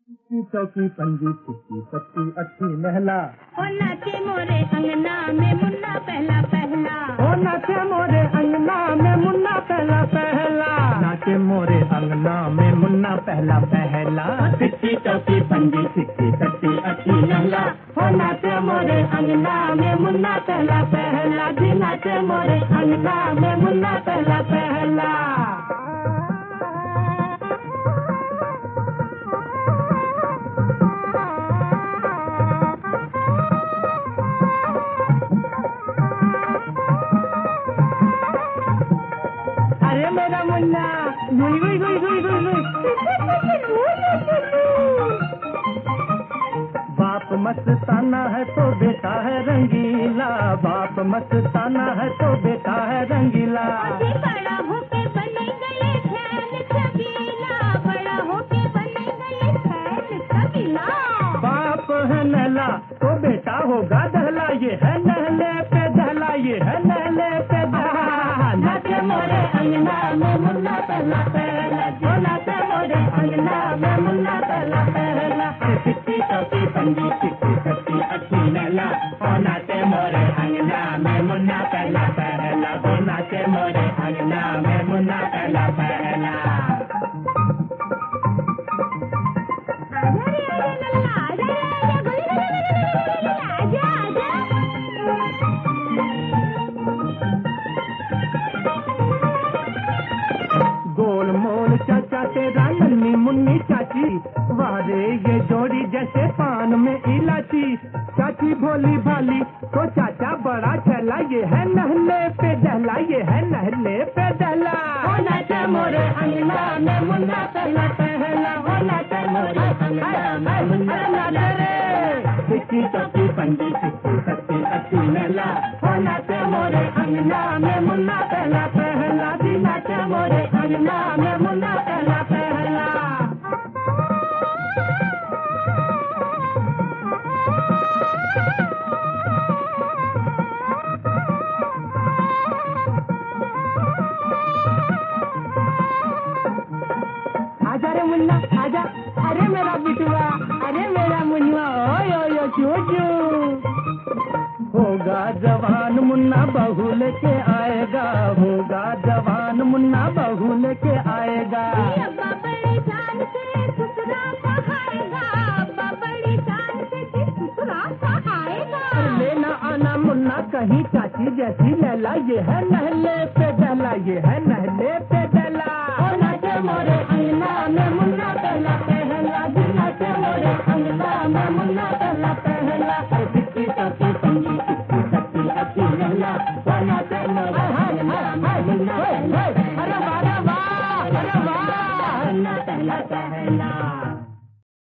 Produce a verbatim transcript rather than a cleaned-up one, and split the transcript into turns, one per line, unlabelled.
चौकी पंजी चिट्टी पत्ती अच्छी महला,
ओ नाचे मोरे अंगना में मुन्ना पहला पहला,
ओ नाचे मोरे अंगना में मुन्ना पहला पहला, नाचे मोरे अंगना में मुन्ना पहला पहला। चिट्टी चौकी पंजी चिट्टी पत्ती अच्छी महला, ओ नाचे मोरे अंगना में मुन्ना पहला पहला, जी नाचे मोरे अंगना में मुन्ना पहला पहला। अरे मेरा मुन्ना गुई गुई गुई गुई गुई बाप मस्ताना है तो बेटा है रंगीला, बाप मस्ताना है तो बेटा है रंगीला।
बड़ा होके बने गए खैल छबीला, बड़ा होके बने गए खैल छबीला।
बाप है नहला तो बेटा होगा दहला, ये है नहले पे दहला, ये है नहले पे दहला। नाचे मोरे अंगना में मुन्ना पहला पहला, जो नाचे मोरे अंगना में मुन्ना पहला पहला। चिट्टी चौकी पंजी चिट्टी पत्ती अच्छी लैला, ओ नाचे मोरे अंगना में मुन्ना पहला पहला, ओ नाचे मोरे अंगना में मुन्ना पहला पहला। गोल मोल चाचा तेरा नन्नी मुन्नी चाची, वारे ये जोड़ी जैसे पान में इलाची। चाची भोली भाली तो चाचा बड़ा छैला, ये है नहले पे दहला, ये है नहले पे दहला। ओ नाचे मोरे अंगना में मुन्ना पहला पहला, ओ नाचे मोरे अंगना में मुन्ना पहला पहला। चिट्टी चौकी पंजी चिट्टी पत्ती अच्छी लैला, ओ नाचे मोरे अंगना में मुन्ना पहला पहला, जी नाचे मोरे अंगना में मुन्ना पहला पहला। आजा रे मुन्ना आजा, अरे मेरा बिटुआ, अरे मेरा मुन्ना, ओ यो यो चूचू। होगा जवान मुन्ना बहू लेके आएगा, होगा जवान मुन्ना बहू लेके आएगा।
अब्बा बड़ी जान से ससुरा सहाएगा, अब्बा बड़ी जान से ससुरा सहाएगा।
लेना आना मुन्ना कहीं चाची जैसी लैला, ये है नहले पे दहला, ये है नहले पे दहला। ओ नाचे मोरे अंगना में मुन्ना पहला पहला, जी नाचे मोरे अंगना में मुन्ना पहला पहला। चिट्टी चौकी पंजी चिट्टी पत्ती अच्छी लैला, ओ नाचे मोरे अंगना में मुन्ना पहला पहला, अरे वाह अरे वाह, मुन्ना पहला पहला।